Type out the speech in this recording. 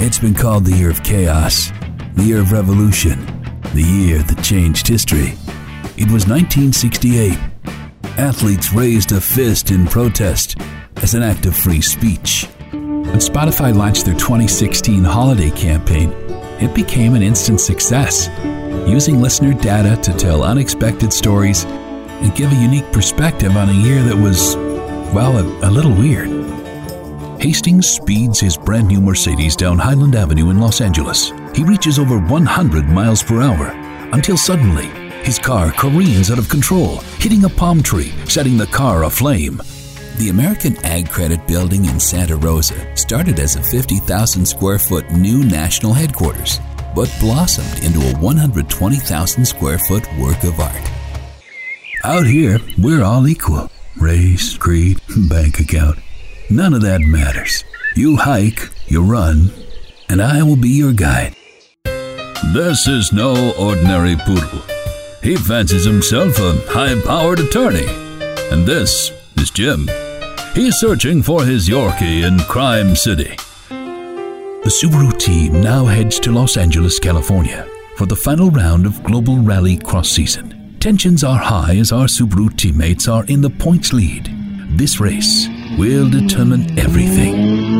It's been called the year of chaos, the year of revolution, the year that changed history. It was 1968. Athletes raised a fist in protest as an act of free speech. When Spotify launched their 2016 holiday campaign, it became an instant success, using listener data to tell unexpected stories and give a unique perspective on a year that was, well, a little weird. Hastings speeds his brand new Mercedes down Highland Avenue in Los Angeles. He reaches over 100 miles per hour until suddenly his car careens out of control, hitting a palm tree, setting the car aflame. The American Ag Credit Building in Santa Rosa started as a 50,000 square foot new national headquarters, but blossomed into a 120,000 square foot work of art. Out here, we're all equal. Race, creed, bank account. None of that matters. You hike, you run, and I will be your guide. This is no ordinary poodle. He fancies himself a high-powered attorney. And this is Jim. He's searching for his Yorkie in Crime City. The Subaru team now heads to Los Angeles, California for the final round of Global Rally Cross Season. Tensions are high as our Subaru teammates are in the points lead. This race will determine everything.